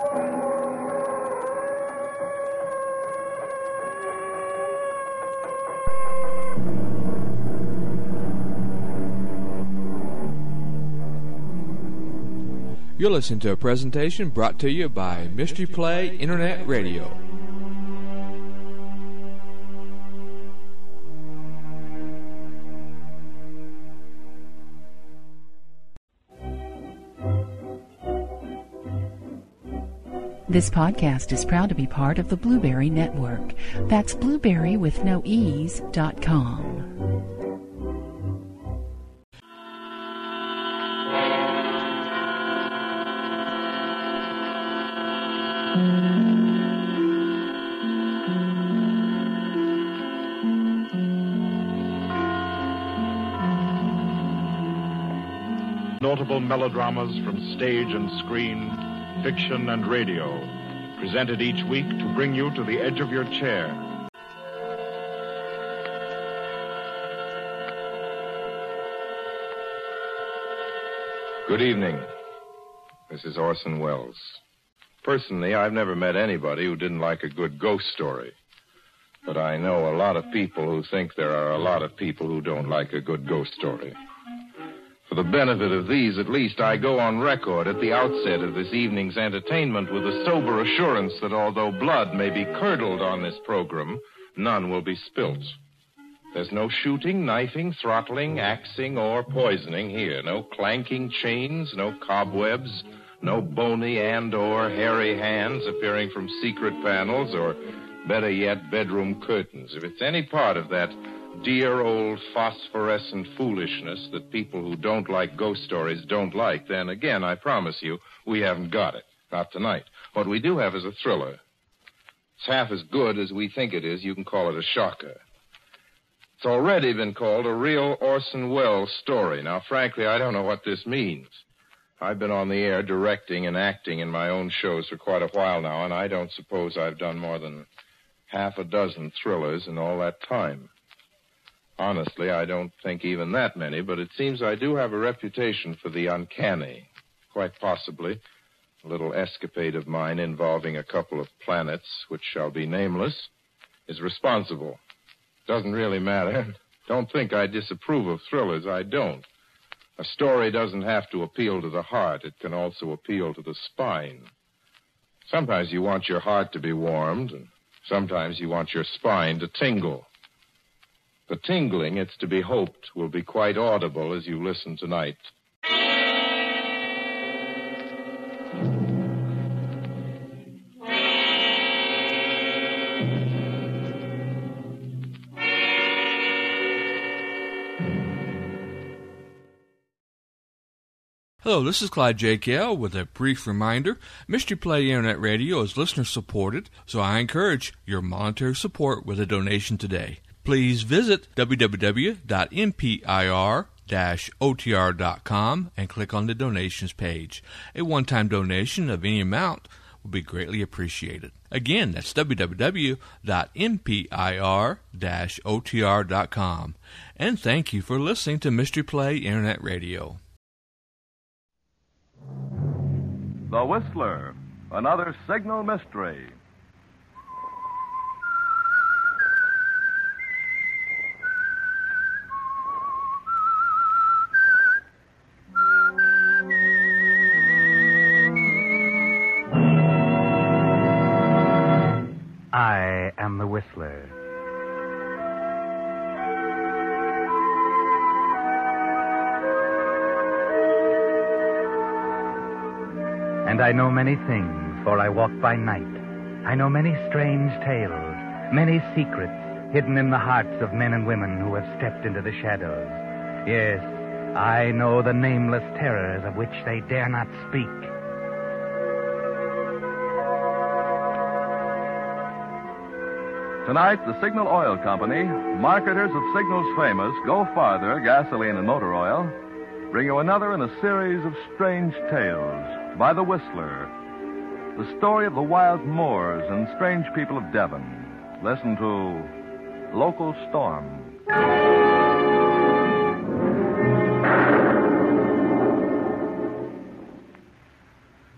You're listening to a presentation brought to you by Mystery Play Internet Radio. This podcast is proud to be part of the Blueberry Network. That's blueberrywithnoease.com. Notable melodramas from stage and screen, fiction and radio, presented each week to bring you to the edge of your chair. Good evening. This is Orson Welles. Personally, I've never met anybody who didn't like a good ghost story. But I know a lot of people who think there are a lot of people who don't like a good ghost story. For the benefit of these, at least, I go on record at the outset of this evening's entertainment with a sober assurance that although blood may be curdled on this program, none will be spilt. There's no shooting, knifing, throttling, axing, or poisoning here. No clanking chains, no cobwebs, no bony and or hairy hands appearing from secret panels, or better yet, bedroom curtains. If it's any part of that dear old phosphorescent foolishness that people who don't like ghost stories don't like, then again, I promise you, we haven't got it. Not tonight. What we do have is a thriller. It's half as good as we think it is. You can call it a shocker. It's already been called a real Orson Welles story. Now, frankly, I don't know what this means. I've been on the air directing and acting in my own shows for quite a while now, and I don't suppose I've done more than half a dozen thrillers in all that time. Honestly, I don't think even that many, but it seems I do have a reputation for the uncanny. Quite possibly, a little escapade of mine involving a couple of planets, which shall be nameless, is responsible. Doesn't really matter. Don't think I disapprove of thrillers. I don't. A story doesn't have to appeal to the heart. It can also appeal to the spine. Sometimes you want your heart to be warmed, and sometimes you want your spine to tingle. The tingling, it's to be hoped, will be quite audible as you listen tonight. Hello, this is Clyde J. Kell with a brief reminder. Mystery Play Internet Radio is listener-supported, so I encourage your monetary support with a donation today. Please visit www.mpir-otr.com and click on the donations page. A one-time donation of any amount will be greatly appreciated. Again, that's www.mpir-otr.com. And thank you for listening to Mystery Play Internet Radio. The Whistler, another signal mystery. I am the Whistler. And I know many things, for I walk by night. I know many strange tales, many secrets hidden in the hearts of men and women who have stepped into the shadows. Yes, I know the nameless terrors of which they dare not speak. Tonight, the Signal Oil Company, marketers of Signal's famous Go Farther gasoline and motor oil, bring you another in a series of strange tales by The Whistler, the story of the wild moors and strange people of Devon. Listen to Local Storm.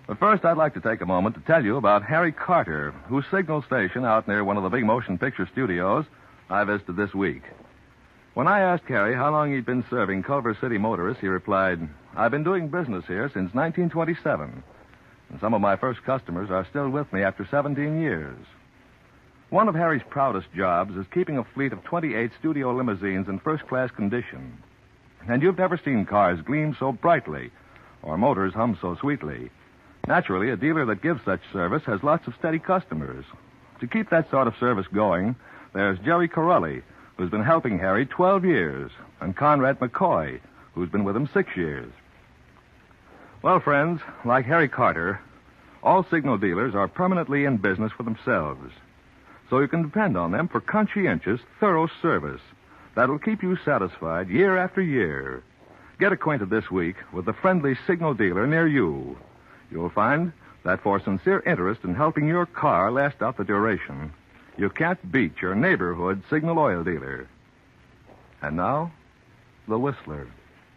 But first, I'd like to take a moment to tell you about Harry Carter, whose signal station out near one of the big motion picture studios I visited this week. When I asked Harry how long he'd been serving Culver City motorists, he replied, "I've been doing business here since 1927. And some of my first customers are still with me after 17 years. One of Harry's proudest jobs is keeping a fleet of 28 studio limousines in first-class condition. And you've never seen cars gleam so brightly or motors hum so sweetly. Naturally, a dealer that gives such service has lots of steady customers. To keep that sort of service going, there's Jerry Corelli, who's been helping Harry 12 years, and Conrad McCoy, who's been with him 6 years. Well, friends, like Harry Carter, all signal dealers are permanently in business for themselves. So you can depend on them for conscientious, thorough service that'll keep you satisfied year after year. Get acquainted this week with the friendly signal dealer near you. You'll find that for sincere interest in helping your car last out the duration, you can't beat your neighborhood signal oil dealer. And now, The Whistler.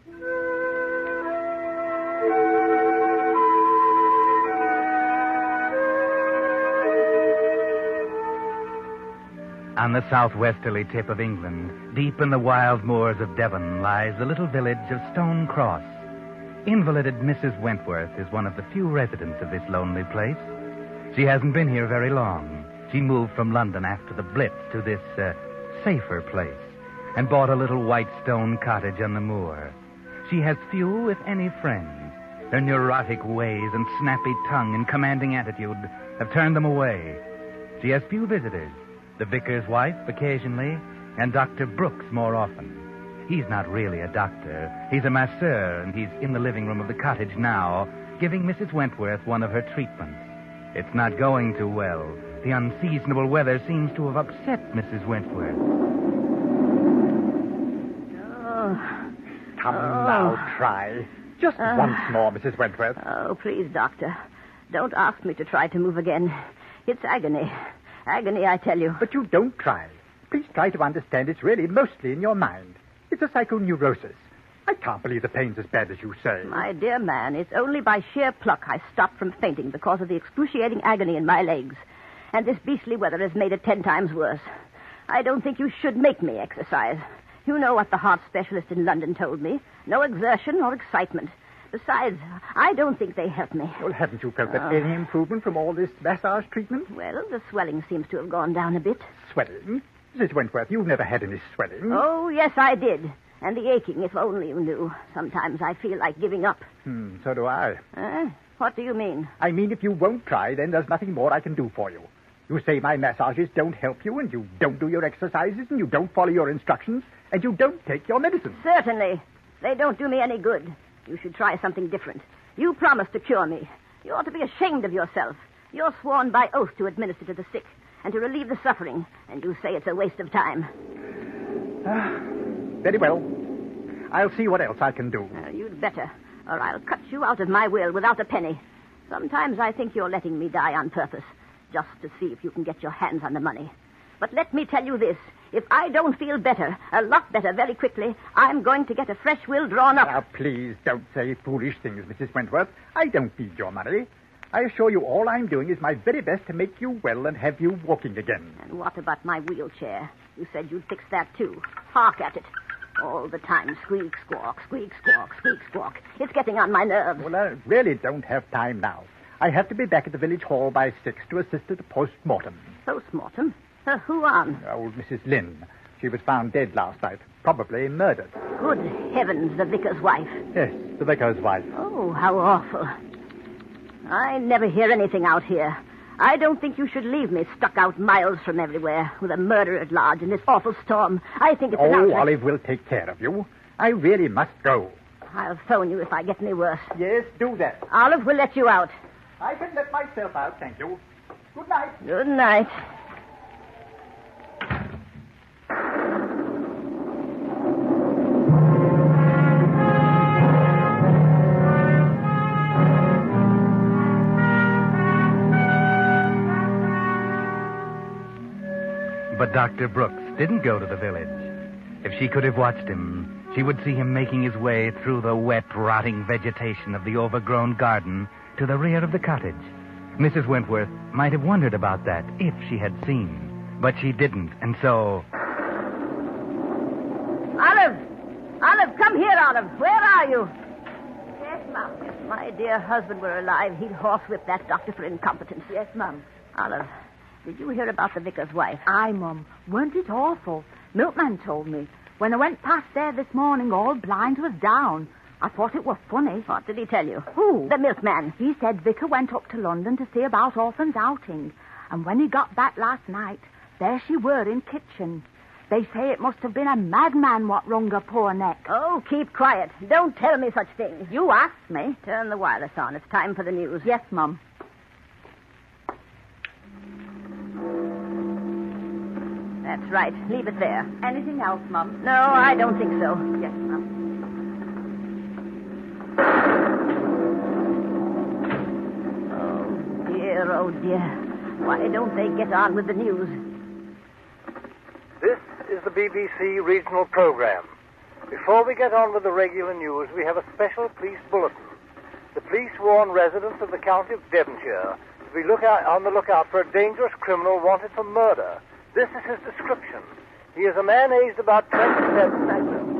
On the southwesterly tip of England, deep in the wild moors of Devon, lies the little village of Stone Cross. Invalided Mrs. Wentworth is one of the few residents of this lonely place. She hasn't been here very long. She moved from London after the Blitz to this, safer place and bought a little white stone cottage on the moor. She has few, if any, friends. Her neurotic ways and snappy tongue and commanding attitude have turned them away. She has few visitors. The vicar's wife occasionally, and Dr. Brooks more often. He's not really a doctor. He's a masseur, and he's in the living room of the cottage now, giving Mrs. Wentworth one of her treatments. It's not going too well. The unseasonable weather seems to have upset Mrs. Wentworth. Come now, try. Just once more, Mrs. Wentworth. Oh, please, Doctor. Don't ask me to try to move again. It's agony. Agony, I tell you. But you don't try. Please try to understand it's really mostly in your mind. It's a psychoneurosis. I can't believe the pain's as bad as you say. My dear man, it's only by sheer pluck I stopped from fainting because of the excruciating agony in my legs. And this beastly weather has made it 10 times worse. I don't think you should make me exercise. You know what the heart specialist in London told me. No exertion or excitement. Besides, I don't think they help me. Well, haven't you felt any improvement from all this massage treatment? Well, the swelling seems to have gone down a bit. Swelling? Mrs. Wentworth, you've never had any swelling. Oh, yes, I did. And the aching, if only you knew. Sometimes I feel like giving up. So do I. What do you mean? I mean, if you won't try, then there's nothing more I can do for you. You say my massages don't help you, and you don't do your exercises, and you don't follow your instructions, and you don't take your medicine. Certainly. They don't do me any good. You should try something different. You promised to cure me. You ought to be ashamed of yourself. You're sworn by oath to administer to the sick and to relieve the suffering, and you say it's a waste of time. Very well. I'll see what else I can do. You'd better, or I'll cut you out of my will without a penny. Sometimes I think you're letting me die on purpose, just to see if you can get your hands on the money. But let me tell you this. If I don't feel better, a lot better very quickly, I'm going to get a fresh will drawn up. Now, please don't say foolish things, Mrs. Wentworth. I don't need your money. I assure you all I'm doing is my very best to make you well and have you walking again. And what about my wheelchair? You said you'd fix that, too. Hark at it. All the time, squeak, squawk, squeak, squawk, squeak, squawk. It's getting on my nerves. Well, I really don't have time now. I have to be back at the village hall by 6 to assist at a post-mortem. Post-mortem? Who on? Old Mrs. Lynn. She was found dead last night, probably murdered. Good heavens, the vicar's wife. Yes, the vicar's wife. Oh, how awful. I never hear anything out here. I don't think you should leave me stuck out miles from everywhere with a murderer at large in this awful storm. I think it's Oh, Olive will take care of you. I really must go. I'll phone you if I get any worse. Yes, do that. Olive will let you out. I can let myself out, thank you. Good night. Good night. But Dr. Brooks didn't go to the village. If she could have watched him, she would see him making his way through the wet, rotting vegetation of the overgrown garden to the rear of the cottage. Mrs. Wentworth might have wondered about that if she had seen. But she didn't, and so... Olive! Olive, come here, Olive. Where are you? Yes, Mum. If my dear husband were alive, he'd horsewhip that doctor for incompetence. Yes, Mum. Olive, did you hear about the vicar's wife? Aye, Mum. Weren't it awful? Milkman told me. When I went past there this morning, all blinds was down. I thought it was funny. What did he tell you? Who? The milkman. He said Vicar went up to London to see about orphans' outing. And when he got back last night, there she were in kitchen. They say it must have been a madman what wrung her poor neck. Oh, keep quiet. Don't tell me such things. You asked me. Turn the wireless on. It's time for the news. Yes, Mum. That's right. Leave it there. Anything else, Mum? No, I don't think so. Yes, Mum. Oh, dear, oh, dear. Why don't they get on with the news? This is the BBC regional program. Before we get on with the regular news, we have a special police bulletin. The police warn residents of the county of Devonshire to be on the lookout for a dangerous criminal wanted for murder. This is his description. He is a man aged about 27.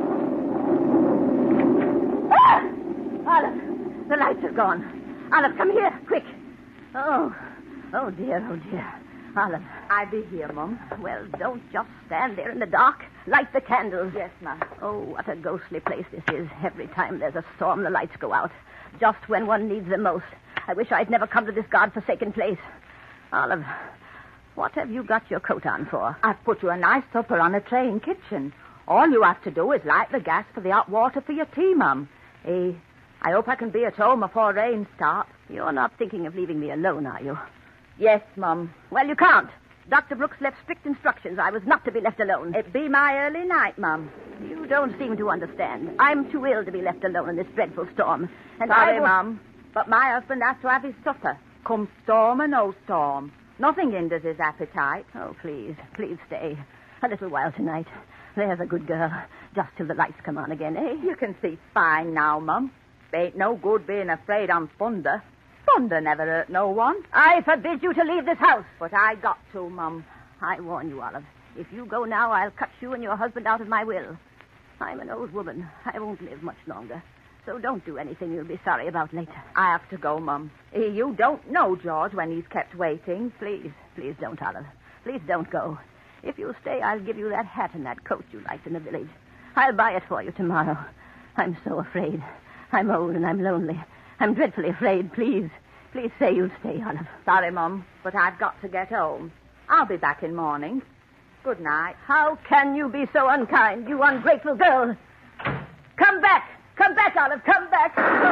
Ah! Olive, the lights are gone. Olive, come here, quick. Oh dear, oh dear. Olive. I be here, Mum. Well, don't just stand there in the dark. Light the candles. Yes, Mum. Oh, what a ghostly place this is. Every time there's a storm, the lights go out. Just when one needs them most. I wish I'd never come to this God-forsaken place. Olive, what have you got your coat on for? I've put you a nice supper on a tray in kitchen. All you have to do is light the gas for the hot water for your tea, Mum. I hope I can be at home before rain starts. You're not thinking of leaving me alone, are you? Yes, Mum. Well, you can't. Dr. Brooks left strict instructions. I was not to be left alone. It be my early night, Mum. You don't seem to understand. I'm too ill to be left alone in this dreadful storm. And Sorry, Mum, but my husband has to have his supper. Come storm or no storm. Nothing hinders his appetite. Oh, please, please stay. A little while tonight. There's a good girl. Just till the lights come on again, eh? You can see fine now, Mum. Ain't no good being afraid on thunder. Thunder never hurt no one. I forbid you to leave this house. But I got to, Mum. I warn you, Olive. If you go now, I'll cut you and your husband out of my will. I'm an old woman. I won't live much longer. So don't do anything you'll be sorry about later. I have to go, Mum. You don't know George when he's kept waiting. Please, please don't, Olive. Please don't go. If you stay, I'll give you that hat and that coat you liked in the village. I'll buy it for you tomorrow. I'm so afraid. I'm old and I'm lonely. I'm dreadfully afraid. Please, please say you'll stay, Olive. Sorry, Mum, but I've got to get home. I'll be back in morning. Good night. How can you be so unkind, you ungrateful girl? Come back! Come back, Olive! Come back!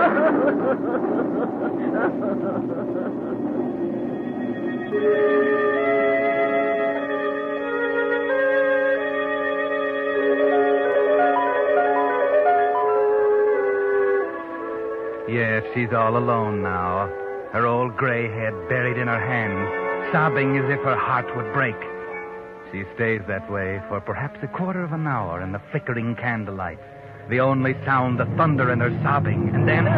Yes, she's all alone now. Her old gray head buried in her hands, sobbing as if her heart would break. She stays that way for perhaps a quarter of an hour in the flickering candlelight. The only sound, the thunder in her sobbing, and then...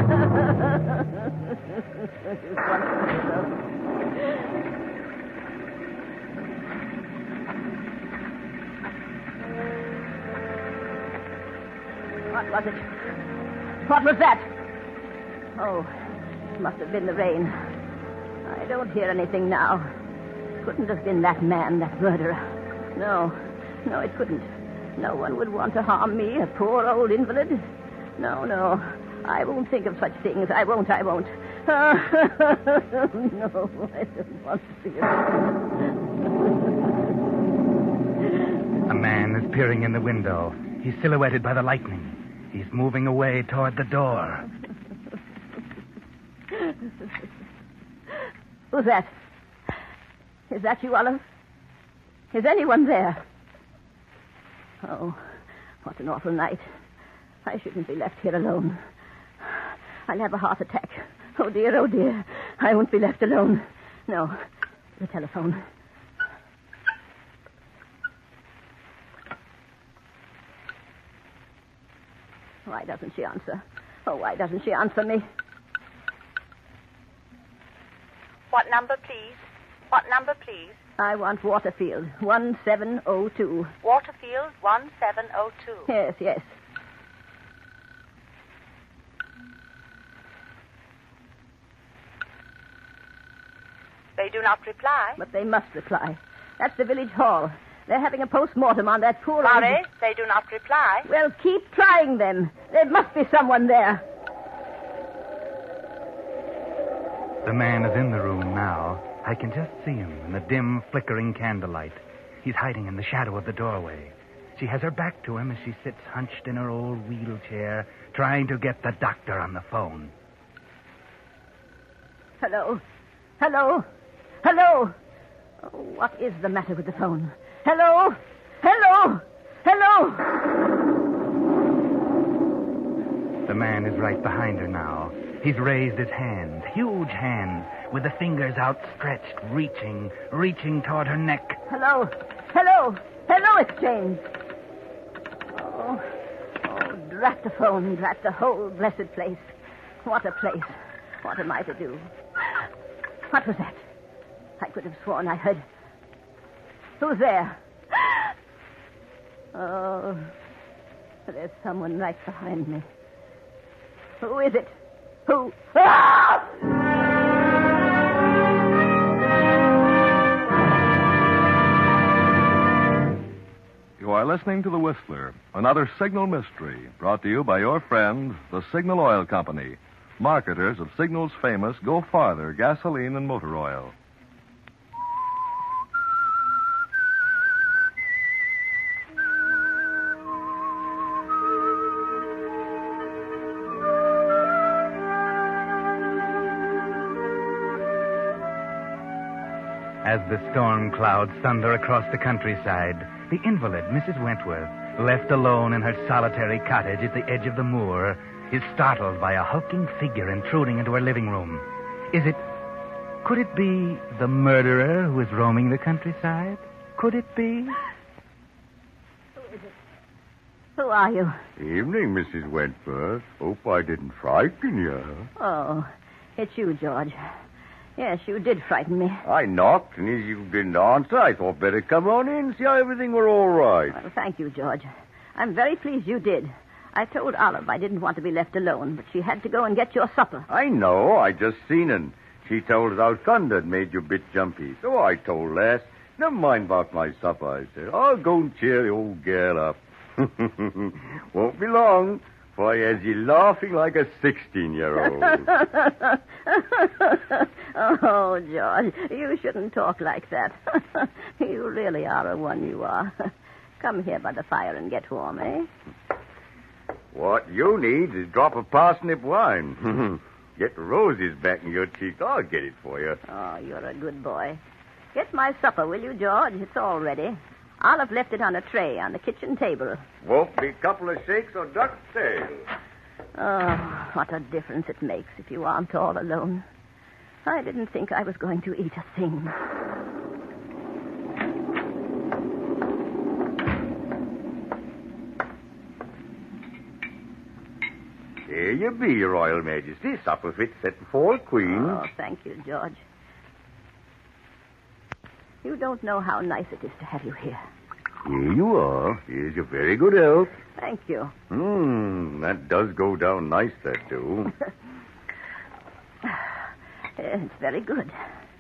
What was it? What was that? Oh, it must have been the rain. I don't hear anything now. Couldn't have been that man, that murderer. No, it couldn't. No one would want to harm me, a poor old invalid. No, I won't think of such things. I won't. No, I don't want to see it. A man is peering in the window. He's silhouetted by the lightning. He's moving away toward the door. Who's that? Is that you, Olive? Is anyone there? Oh, what an awful night. I shouldn't be left here alone. I'll have a heart attack. Oh, dear. I won't be left alone. No, the telephone. Why doesn't she answer? Oh, why doesn't she answer me? What number, please? What number, please? I want Waterfield, 1702. Waterfield, 1702. Yes, yes. They do not reply. But they must reply. That's the village hall. They're having a post-mortem on that poor Sorry, old... they do not reply. Well, keep trying them. There must be someone there. The man is in the room now. I can just see him in the dim, flickering candlelight. He's hiding in the shadow of the doorway. She has her back to him as she sits hunched in her old wheelchair, trying to get the doctor on the phone. Hello? Hello? Hello? Oh, what is the matter with the phone? Hello? Hello? Hello? The man is right behind her now. He's raised his hands, huge hands, with the fingers outstretched, reaching toward her neck. Hello? Hello? Hello, it's James. Oh, drat the phone, drat the whole blessed place. What a place. What am I to do? What was that? I could have sworn I heard... Who's there? Oh, there's someone right behind me. Who is it? Who? Ah! You are listening to The Whistler, another Signal mystery, brought to you by your friends, the Signal Oil Company, marketers of Signal's famous Go Farther gasoline and motor oil. As the storm clouds thunder across the countryside, the invalid, Mrs. Wentworth, left alone in her solitary cottage at the edge of the moor, is startled by a hulking figure intruding into her living room. Could it be the murderer who is roaming the countryside? Could it be? Who is it? Who are you? Evening, Mrs. Wentworth. Hope I didn't frighten you. Oh, it's you, George. Yes, you did frighten me. I knocked, and as you didn't answer, I thought better come on in and see how everything were all right. Well, thank you, George. I'm very pleased you did. I told Olive I didn't want to be left alone, but she had to go and get your supper. I know. I just seen her. She told us how thunder had made you a bit jumpy. So I told Les, never mind about my supper, I said. I'll go and cheer the old girl up. Won't be long, for I has you laughing like a 16-year-old. Oh, George, you shouldn't talk like that. You really are a one, you are. Come here by the fire and get warm, eh? What you need is a drop of parsnip wine. Get the roses back in your cheeks. I'll get it for you. Oh, you're a good boy. Get my supper, will you, George? It's all ready. Olive left it on a tray on the kitchen table. Won't be a couple of shakes or duck's tail. Oh, what a difference it makes if you aren't all alone. I didn't think I was going to eat a thing. Here you be, Your Royal Majesty. Supper fit set for all queens. Oh, thank you, George. You don't know how nice it is to have you here. Here you are. Here's your very good health. Thank you. That does go down nice, that do. It's very good.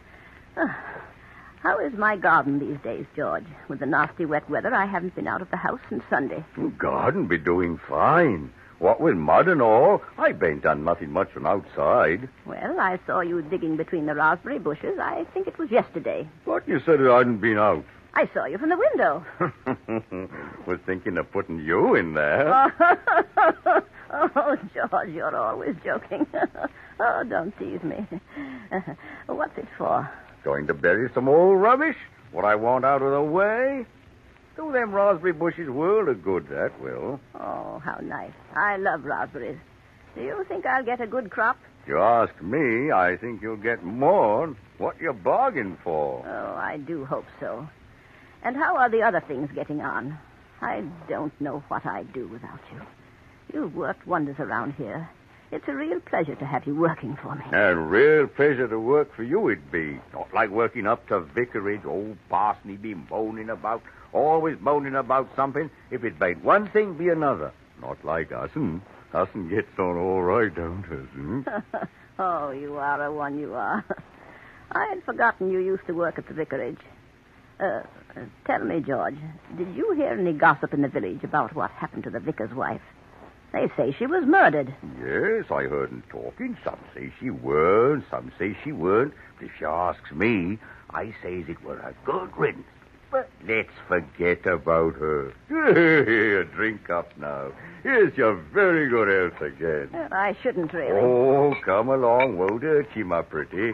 How is my garden these days, George? With the nasty wet weather, I haven't been out of the house since Sunday. Garden be doing fine. What with mud and all, I ain't done nothing much from outside. Well, I saw you digging between the raspberry bushes. I think it was yesterday. But you said I hadn't been out. I saw you from the window. Was thinking of putting you in there. Oh, George, you're always joking. Oh, don't tease me. What's it for? Going to bury some old rubbish? What I want out of the way? Do them raspberry bushes world of good, that will. Oh, how nice. I love raspberries. Do you think I'll get a good crop? If you ask me, I think you'll get more. What you bargained for? Oh, I do hope so. And how are the other things getting on? I don't know what I'd do without you. You've worked wonders around here. It's a real pleasure to have you working for me. And real pleasure to work for you it'd be. Not like working up to vicarage. Old parson, he'd be moaning about, always moaning about something. If it made one thing, be another. Not like Us'n. Us'n gets on all right, don't Us'n? Oh, you are a one, you are. I had forgotten you used to work at the vicarage. Tell me, George, did you hear any gossip in the village about what happened to the vicar's wife? They say she was murdered. Yes, I heard 'em talking. Some say she weren't, some say she weren't. But if she asks me, I says it were a good riddance. But let's forget about her. Here, drink up now. Here's your very good health again. Well, I shouldn't really. Oh, come along. Won't hurt you, my pretty.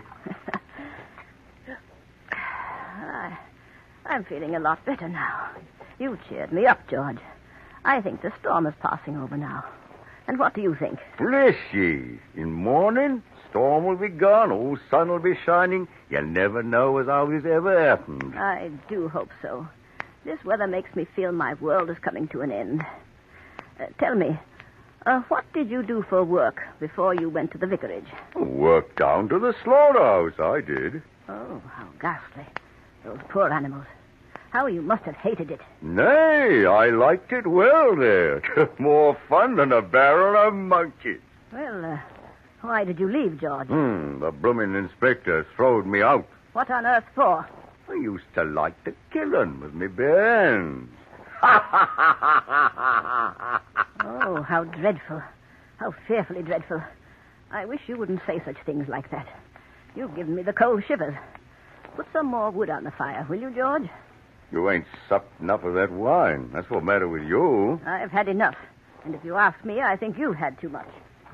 I'm feeling a lot better now. You cheered me up, George. I think the storm is passing over now. And what do you think? Bless ye. In morning, storm will be gone. Old sun will be shining. You'll never know as how this ever happened. I do hope so. This weather makes me feel my world is coming to an end. Tell me, what did you do for work before you went to the vicarage? Worked down to the slaughterhouse, I did. Oh, how ghastly. Those poor animals. How you must have hated it. Nay, I liked it well there. More fun than a barrel of monkeys. Well, why did you leave, George? The blooming inspector throwed me out. What on earth for? I used to like to kill 'em with me bare hands. Oh, how dreadful. How fearfully dreadful. I wish you wouldn't say such things like that. You've given me the cold shivers. Put some more wood on the fire, will you, George? You ain't supped enough of that wine. That's what's the matter with you. I've had enough. And if you ask me, I think you've had too much.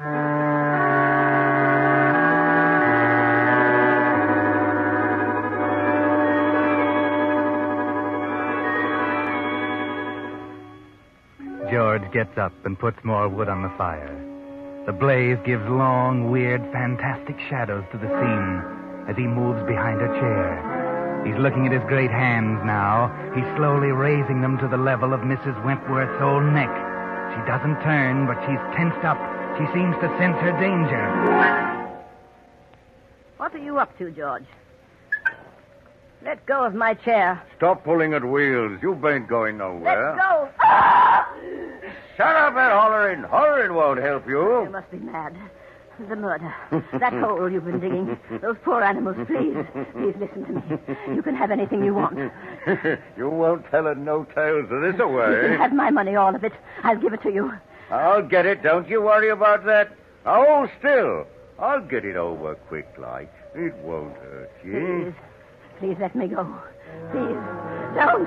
George gets up and puts more wood on the fire. The blaze gives long, weird, fantastic shadows to the scene as he moves behind a chair. He's looking at his great hands now. He's slowly raising them to the level of Mrs. Wentworth's old neck. She doesn't turn, but she's tensed up. She seems to sense her danger. What are you up to, George? Let go of my chair. Stop pulling at wheels. You ain't going nowhere. Let go. Shut up and hollering. Hollering won't help you. You must be mad. The murder. That hole you've been digging. Those poor animals, please. Please listen to me. You can have anything you want. You won't tell her no tales of this away. You can have my money, all of it. I'll give it to you. I'll get it. Don't you worry about that. Now, hold still. I'll get it over quick like. It won't hurt you. Please let me go. Please. Don't.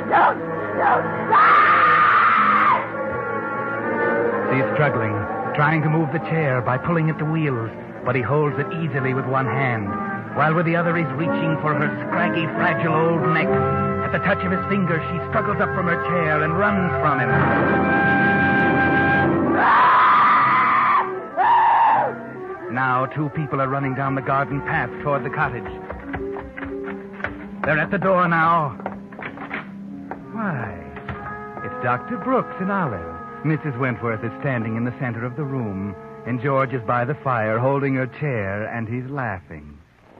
She's struggling, trying to move the chair by pulling at the wheels, but he holds it easily with one hand, while with the other he's reaching for her scraggy, fragile old neck. At the touch of his fingers, she struggles up from her chair and runs from him. Now, two people are running down the garden path toward the cottage. They're at the door now. Why, it's Dr. Brooks and Olive. Mrs. Wentworth is standing in the center of the room, and George is by the fire holding her chair, and he's laughing.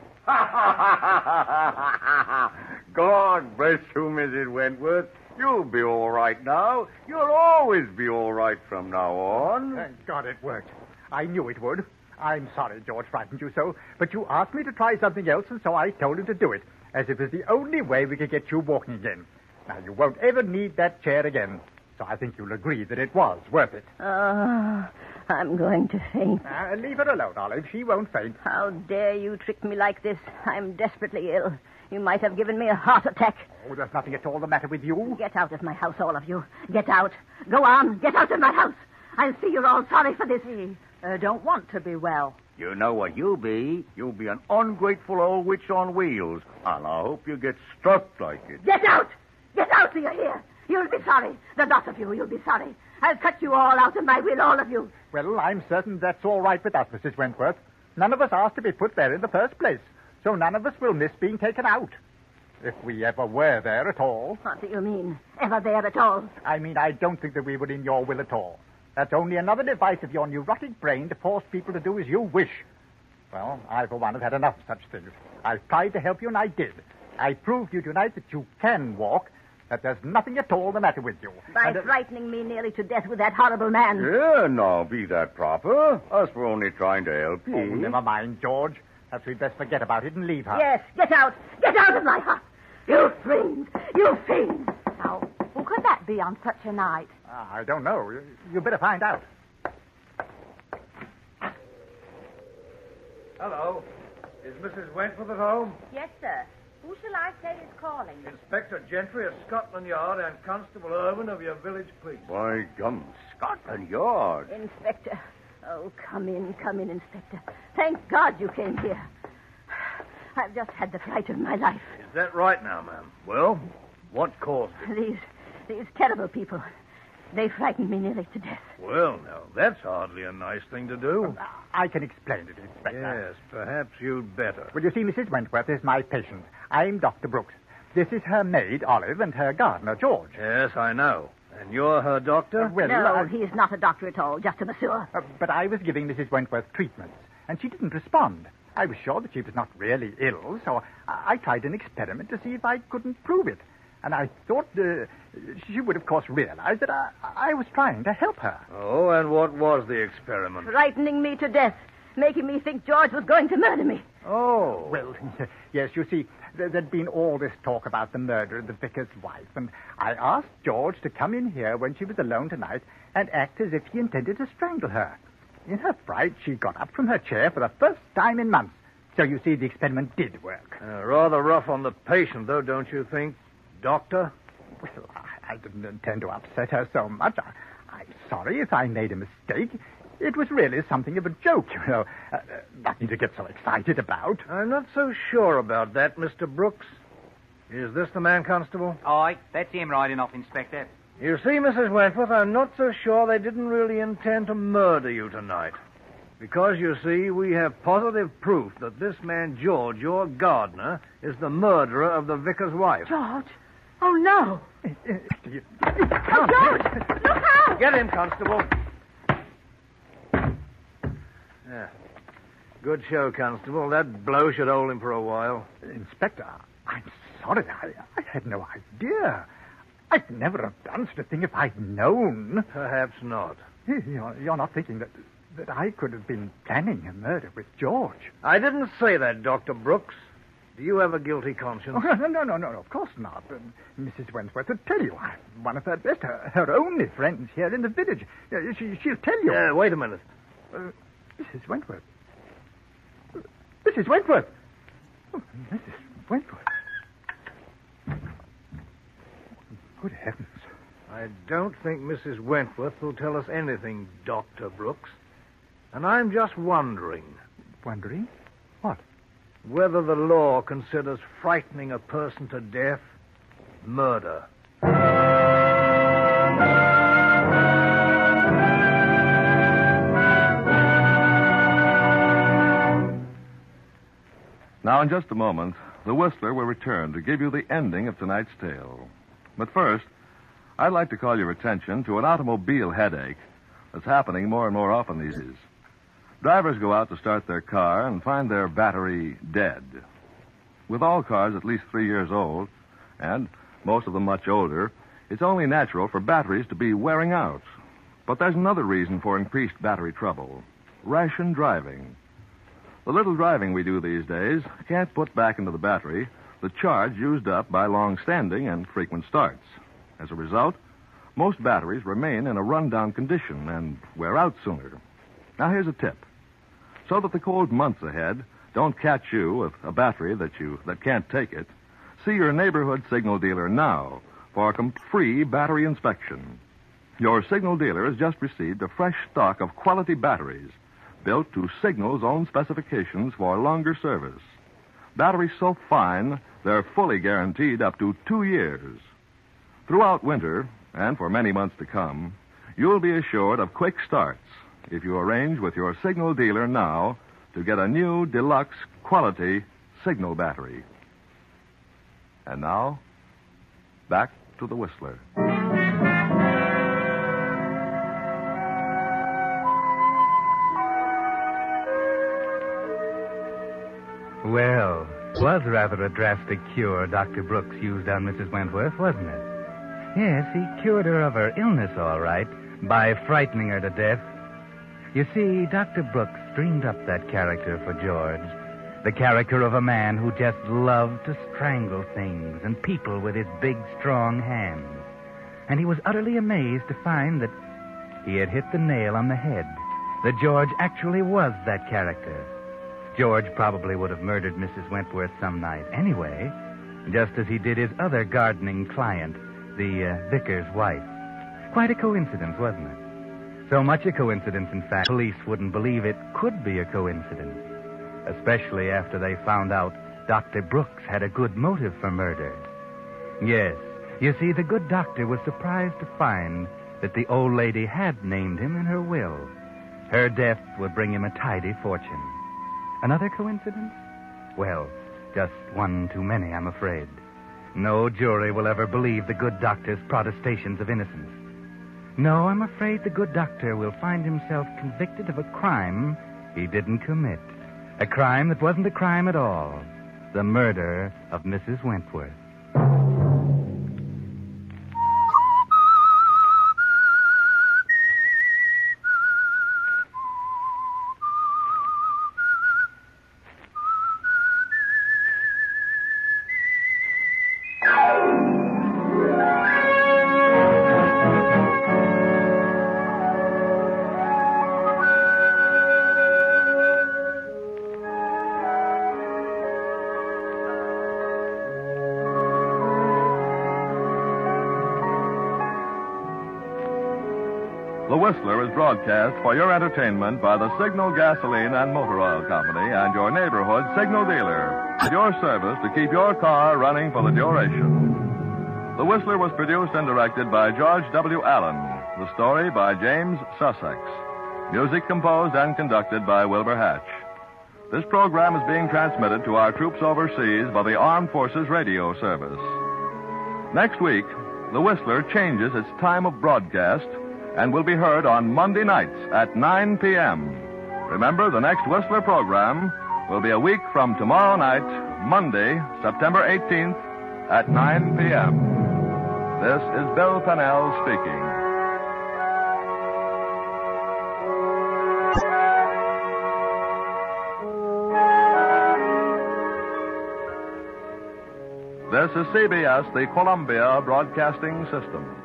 God bless you, Mrs. Wentworth. You'll be all right now. You'll always be all right from now on. Thank God it worked. I knew it would. I'm sorry George frightened you so, but you asked me to try something else, and so I told him to do it, as it was the only way we could get you walking again. Now, you won't ever need that chair again. So I think you'll agree that it was worth it. Oh, I'm going to faint. Leave her alone, Olive. She won't faint. How dare you trick me like this? I'm desperately ill. You might have given me a heart attack. Oh, there's nothing at all the matter with you. Get out of my house, all of you. Get out. Go on. Get out of my house. I'll see you're all sorry for this. Don't want to be well. You know what you'll be. You'll be an ungrateful old witch on wheels. And I hope you get struck like it. Get out! Get out, you're here. You'll be sorry. The lot of you'll be sorry. I'll cut you all out of my will, all of you. Well, I'm certain that's all right with us, Mrs. Wentworth. None of us asked to be put there in the first place, so none of us will miss being taken out. If we ever were there at all. What do you mean, ever there at all? I mean, I don't think that we were in your will at all. That's only another device of your neurotic brain to force people to do as you wish. Well, I, for one, have had enough of such things. I've tried to help you, and I did. I proved to you tonight that you can walk, that there's nothing at all the matter with you. By frightening me nearly to death with that horrible man. Yeah, now, be that proper. Us were only trying to help you. Oh, never mind, George. Perhaps we'd best forget about it and leave her. Yes, get out. Get out of my house. You fiend. You fiend. Now, who could that be on such a night? I don't know. You better find out. Hello. Is Mrs. Wentworth at home? Yes, sir. Who shall I say is calling? Inspector Gentry of Scotland Yard and Constable Irwin of your village police. By gum, Scotland Yard. Inspector. Oh, come in, Inspector. Thank God you came here. I've just had the fright of my life. Is that right now, ma'am? Well, what caused it? These terrible people. They frightened me nearly to death. Well, now, that's hardly a nice thing to do. I can explain it, Inspector. Yes, perhaps you'd better. Well, you see, Mrs. Wentworth is my patient. I'm Dr. Brooks. This is her maid, Olive, and her gardener, George. Yes, I know. And you're her doctor? No, he's not a doctor at all, just a masseur. But I was giving Mrs. Wentworth treatments, and she didn't respond. I was sure that she was not really ill, so I tried an experiment to see if I couldn't prove it. And I thought she would, of course, realize that I was trying to help her. Oh, and what was the experiment? Frightening me to death, making me think George was going to murder me. Oh. Well, yes, you see, there'd been all this talk about the murder of the vicar's wife, and I asked George to come in here when she was alone tonight and act as if he intended to strangle her. In her fright, she got up from her chair for the first time in months. So you see, the experiment did work. Rather rough on the patient, though, don't you think, Doctor? Well, I didn't intend to upset her so much. I'm sorry if I made a mistake. It was really something of a joke, you know. Nothing to get so excited about. I'm not so sure about that, Mr. Brooks. Is this the man, Constable? Aye, that's him right enough, Inspector. You see, Mrs. Wentworth, I'm not so sure they didn't really intend to murder you tonight. Because, you see, we have positive proof that this man, George, your gardener, is the murderer of the vicar's wife. George? Oh, no. Oh, George! Look out! Get him, Constable. Yeah. Good show, Constable. That blow should hold him for a while. Inspector, I'm sorry. I had no idea. I'd never have done such a thing if I'd known. Perhaps not. You're not thinking that I could have been planning a murder with George? I didn't say that, Dr. Brooks. Do you have a guilty conscience? Oh, no, of course not. Mrs. Wentworth would tell you. I'm one of her best, her only friends here in the village. She'll tell you. Wait a minute. Mrs. Wentworth. Mrs. Wentworth! Oh, Mrs. Wentworth. Good heavens. I don't think Mrs. Wentworth will tell us anything, Dr. Brooks. And I'm just wondering. Wondering? What? Whether the law considers frightening a person to death murder. Now, in just a moment, the Whistler will return to give you the ending of tonight's tale. But first, I'd like to call your attention to an automobile headache that's happening more and more often these days. Drivers go out to start their car and find their battery dead. With all cars at least 3 years old, and most of them much older, it's only natural for batteries to be wearing out. But there's another reason for increased battery trouble: ration driving. The little driving we do these days can't put back into the battery the charge used up by long standing and frequent starts. As a result, most batteries remain in a rundown condition and wear out sooner. Now, here's a tip. So that the cold months ahead don't catch you with a battery that can't take it, see your neighborhood signal dealer now for a free battery inspection. Your signal dealer has just received a fresh stock of quality batteries built to Signal's own specifications for longer service. Batteries so fine, they're fully guaranteed up to 2 years. Throughout winter, and for many months to come, you'll be assured of quick starts if you arrange with your Signal dealer now to get a new deluxe quality Signal battery. And now, back to the Whistler. Well, it was rather a drastic cure Dr. Brooks used on Mrs. Wentworth, wasn't it? Yes, he cured her of her illness, all right, by frightening her to death. You see, Dr. Brooks dreamed up that character for George. The character of a man who just loved to strangle things and people with his big, strong hands. And he was utterly amazed to find that he had hit the nail on the head, that George actually was that character. George probably would have murdered Mrs. Wentworth some night anyway, just as he did his other gardening client, the vicar's wife. Quite a coincidence, wasn't it? So much a coincidence, in fact, police wouldn't believe it could be a coincidence, especially after they found out Dr. Brooks had a good motive for murder. Yes, you see, the good doctor was surprised to find that the old lady had named him in her will. Her death would bring him a tidy fortune. Another coincidence? Well, just one too many, I'm afraid. No jury will ever believe the good doctor's protestations of innocence. No, I'm afraid the good doctor will find himself convicted of a crime he didn't commit. A crime that wasn't a crime at all. The murder of Mrs. Wentworth. The Whistler is broadcast for your entertainment by the Signal Gasoline and Motor Oil Company and your neighborhood Signal dealer. At your service to keep your car running for the duration. The Whistler was produced and directed by George W. Allen. The story by James Sussex. Music composed and conducted by Wilbur Hatch. This program is being transmitted to our troops overseas by the Armed Forces Radio Service. Next week, The Whistler changes its time of broadcast and will be heard on Monday nights at 9 p.m. Remember, the next Whistler program will be a week from tomorrow night, Monday, September 18th, at 9 p.m. This is Bill Pennell speaking. This is CBS, the Columbia Broadcasting System.